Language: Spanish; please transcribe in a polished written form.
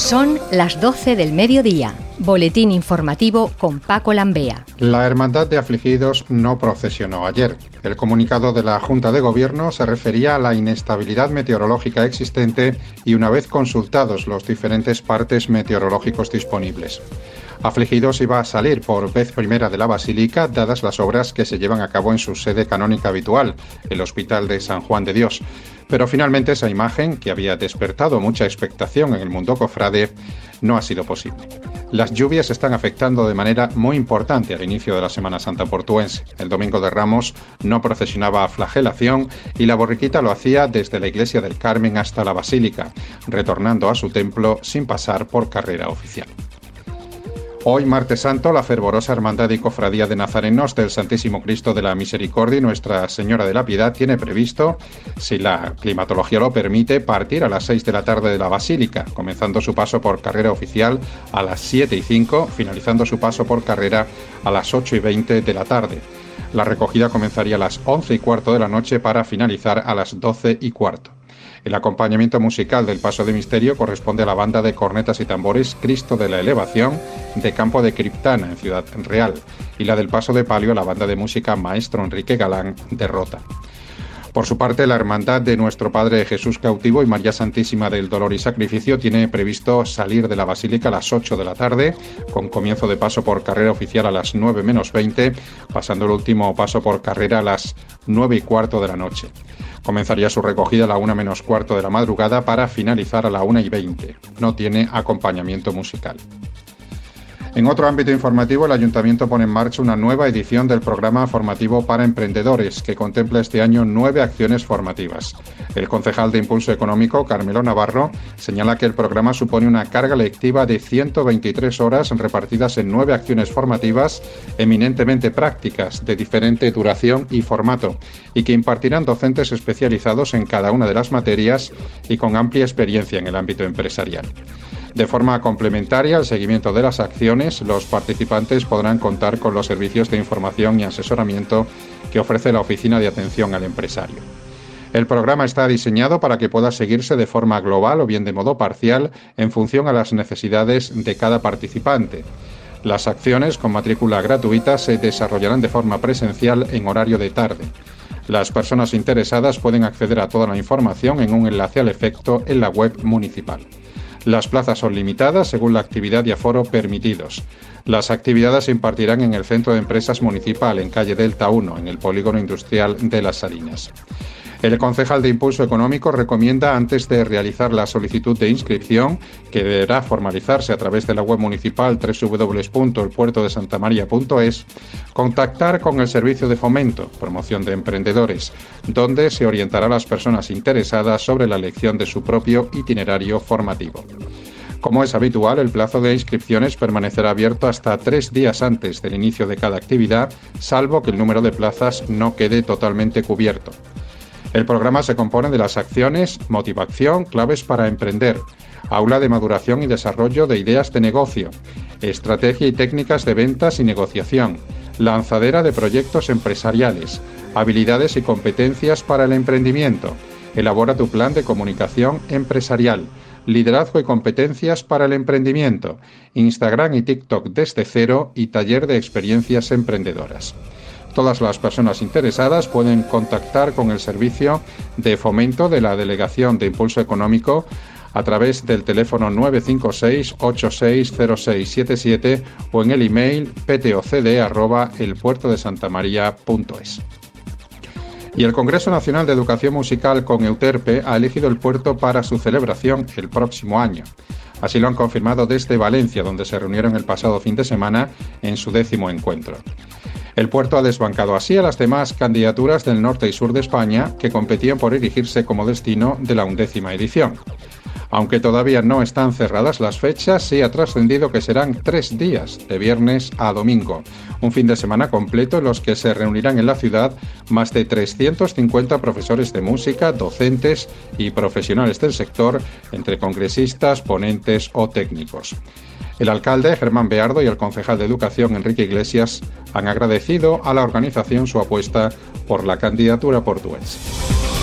Son las 12 del mediodía. Boletín informativo con Paco Lambea. La Hermandad de Afligidos no procesionó ayer. El comunicado de la Junta de Gobierno se refería a la inestabilidad meteorológica existente y una vez consultados los diferentes partes meteorológicos disponibles. Afligidos iba a salir por vez primera de la Basílica, dadas las obras que se llevan a cabo en su sede canónica habitual, el Hospital de San Juan de Dios. Pero finalmente esa imagen, que había despertado mucha expectación en el mundo cofrade, no ha sido posible. Las lluvias están afectando de manera muy importante al inicio de la Semana Santa portuense. El Domingo de Ramos no procesionaba a flagelación y la borriquita lo hacía desde la Iglesia del Carmen hasta la Basílica, retornando a su templo sin pasar por carrera oficial. Hoy, martes santo, la fervorosa Hermandad y Cofradía de Nazarenos del Santísimo Cristo de la Misericordia y Nuestra Señora de la Piedad tiene previsto, si la climatología lo permite, partir a las 6 de la tarde de la Basílica, comenzando su paso por carrera oficial a las 7:05, finalizando su paso por carrera a las 8:20 de la tarde. La recogida comenzaría a las 11:15 de la noche para finalizar a las 12:15. El acompañamiento musical del Paso de Misterio corresponde a la banda de cornetas y tambores Cristo de la Elevación de Campo de Criptana, en Ciudad Real, y la del Paso de Palio a la banda de música Maestro Enrique Galán de Rota. Por su parte, la Hermandad de Nuestro Padre Jesús Cautivo y María Santísima del Dolor y Sacrificio tiene previsto salir de la Basílica a las 8 de la tarde, con comienzo de paso por carrera oficial a las 9 menos 20, pasando el último paso por carrera a las 9:15 de la noche. Comenzaría su recogida a la 1 menos cuarto de la madrugada para finalizar a la 1:20. No tiene acompañamiento musical. En otro ámbito informativo, el Ayuntamiento pone en marcha una nueva edición del programa formativo para emprendedores, que contempla este año 9 acciones formativas. El concejal de Impulso Económico, Carmelo Navarro, señala que el programa supone una carga lectiva de 123 horas repartidas en 9 acciones formativas eminentemente prácticas, de diferente duración y formato, y que impartirán docentes especializados en cada una de las materias y con amplia experiencia en el ámbito empresarial. De forma complementaria al seguimiento de las acciones, los participantes podrán contar con los servicios de información y asesoramiento que ofrece la Oficina de Atención al Empresario. El programa está diseñado para que pueda seguirse de forma global o bien de modo parcial en función a las necesidades de cada participante. Las acciones con matrícula gratuita se desarrollarán de forma presencial en horario de tarde. Las personas interesadas pueden acceder a toda la información en un enlace al efecto en la web municipal. Las plazas son limitadas según la actividad y aforo permitidos. Las actividades se impartirán en el Centro de Empresas Municipal, en calle Delta 1, en el Polígono Industrial de Las Salinas. El concejal de Impulso Económico recomienda, antes de realizar la solicitud de inscripción, que deberá formalizarse a través de la web municipal www.elpuertodesantamaria.es, contactar con el Servicio de Fomento, Promoción de Emprendedores, donde se orientará a las personas interesadas sobre la elección de su propio itinerario formativo. Como es habitual, el plazo de inscripciones permanecerá abierto hasta 3 días antes del inicio de cada actividad, salvo que el número de plazas no quede totalmente cubierto. El programa se compone de las acciones Motivación, claves para emprender, Aula de maduración y desarrollo de ideas de negocio, Estrategia y técnicas de ventas y negociación, Lanzadera de proyectos empresariales, Habilidades y competencias para el emprendimiento, Elabora tu plan de comunicación empresarial, Liderazgo y competencias para el emprendimiento, Instagram y TikTok desde cero y Taller de experiencias emprendedoras. Todas las personas interesadas pueden contactar con el Servicio de Fomento de la Delegación de Impulso Económico a través del teléfono 956-860677 o en el email ptocd@elpuertodesantamaria.es. Y el Congreso Nacional de Educación Musical con Euterpe ha elegido el puerto para su celebración el próximo año. Así lo han confirmado desde Valencia, donde se reunieron el pasado fin de semana en su 10º encuentro. El puerto ha desbancado así a las demás candidaturas del norte y sur de España que competían por erigirse como destino de la 11ª edición. Aunque todavía no están cerradas las fechas, sí ha trascendido que serán 3 días, de viernes a domingo, un fin de semana completo en los que se reunirán en la ciudad más de 350 profesores de música, docentes y profesionales del sector, entre congresistas, ponentes o técnicos. El alcalde, Germán Beardo, y el concejal de Educación, Enrique Iglesias, han agradecido a la organización su apuesta por la candidatura portuense.